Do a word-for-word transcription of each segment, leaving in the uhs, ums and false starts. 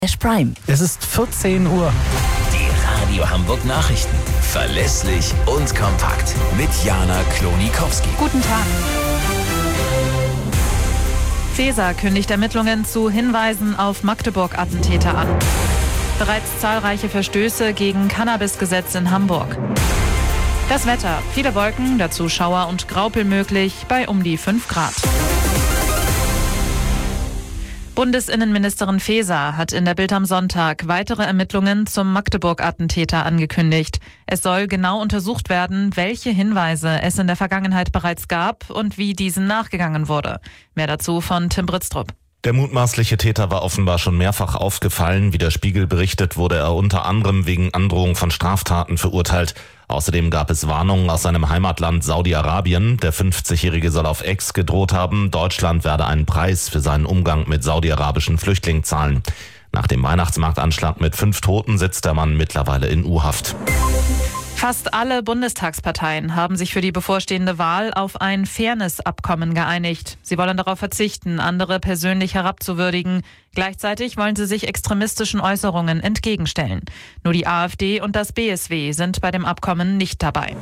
Prime. Es ist vierzehn Uhr. Die Radio Hamburg Nachrichten. Verlässlich und kompakt. Mit Jana Klonikowski. Guten Tag. Faeser kündigt Ermittlungen zu Hinweisen auf Magdeburg-Attentäter an. Bereits zahlreiche Verstöße gegen Cannabis-Gesetz in Hamburg. Das Wetter. Viele Wolken, dazu Schauer und Graupel möglich bei um die fünf Grad. Bundesinnenministerin Faeser hat in der Bild am Sonntag weitere Ermittlungen zum Magdeburg-Attentäter angekündigt. Es soll genau untersucht werden, welche Hinweise es in der Vergangenheit bereits gab und wie diesen nachgegangen wurde. Mehr dazu von Tim Britztrup. Der mutmaßliche Täter war offenbar schon mehrfach aufgefallen. Wie der Spiegel berichtet, wurde er unter anderem wegen Androhung von Straftaten verurteilt. Außerdem gab es Warnungen aus seinem Heimatland Saudi-Arabien. Der fünfzigjährige soll auf Ex gedroht haben, Deutschland werde einen Preis für seinen Umgang mit saudi-arabischen Flüchtlingen zahlen. Nach dem Weihnachtsmarktanschlag mit fünf Toten sitzt der Mann mittlerweile in U-Haft. Fast alle Bundestagsparteien haben sich für die bevorstehende Wahl auf ein Fairness-Abkommen geeinigt. Sie wollen darauf verzichten, andere persönlich herabzuwürdigen. Gleichzeitig wollen sie sich extremistischen Äußerungen entgegenstellen. Nur die AfD und das B S W sind bei dem Abkommen nicht dabei.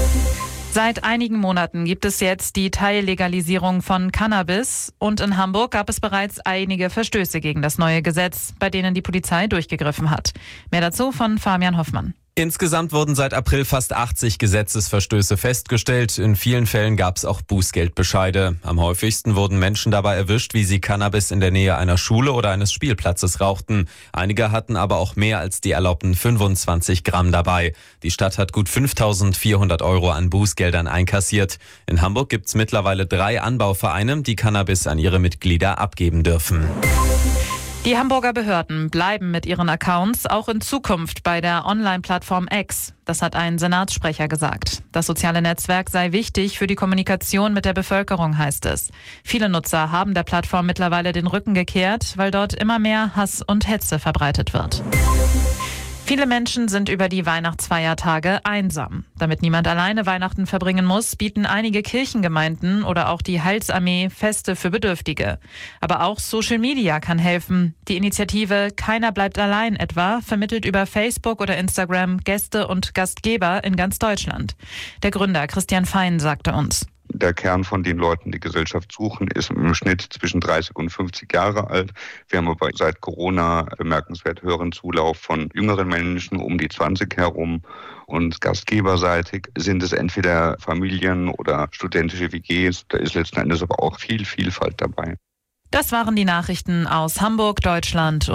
Seit einigen Monaten gibt es jetzt die Teillegalisierung von Cannabis und in Hamburg gab es bereits einige Verstöße gegen das neue Gesetz, bei denen die Polizei durchgegriffen hat. Mehr dazu von Fabian Hoffmann. Insgesamt wurden seit April fast achtzig Gesetzesverstöße festgestellt. In vielen Fällen gab es auch Bußgeldbescheide. Am häufigsten wurden Menschen dabei erwischt, wie sie Cannabis in der Nähe einer Schule oder eines Spielplatzes rauchten. Einige hatten aber auch mehr als die erlaubten fünfundzwanzig Gramm dabei. Die Stadt hat gut fünftausendvierhundert Euro an Bußgeldern einkassiert. In Hamburg gibt es mittlerweile drei Anbauvereine, die Cannabis an ihre Mitglieder abgeben dürfen. Die Hamburger Behörden bleiben mit ihren Accounts auch in Zukunft bei der Online-Plattform X. Das hat ein Senatssprecher gesagt. Das soziale Netzwerk sei wichtig für die Kommunikation mit der Bevölkerung, heißt es. Viele Nutzer haben der Plattform mittlerweile den Rücken gekehrt, weil dort immer mehr Hass und Hetze verbreitet wird. Viele Menschen sind über die Weihnachtsfeiertage einsam. Damit niemand alleine Weihnachten verbringen muss, bieten einige Kirchengemeinden oder auch die Heilsarmee Feste für Bedürftige. Aber auch Social Media kann helfen. Die Initiative Keiner bleibt allein etwa vermittelt über Facebook oder Instagram Gäste und Gastgeber in ganz Deutschland. Der Gründer Christian Fein sagte uns: Der Kern von den Leuten, die Gesellschaft suchen, ist im Schnitt zwischen dreißig und fünfzig Jahre alt. Wir haben aber seit Corona bemerkenswert höheren Zulauf von jüngeren Menschen um die zwanzig herum. Und gastgeberseitig sind es entweder Familien oder studentische W Gs. Da ist letzten Endes aber auch viel Vielfalt dabei. Das waren die Nachrichten aus Hamburg, Deutschland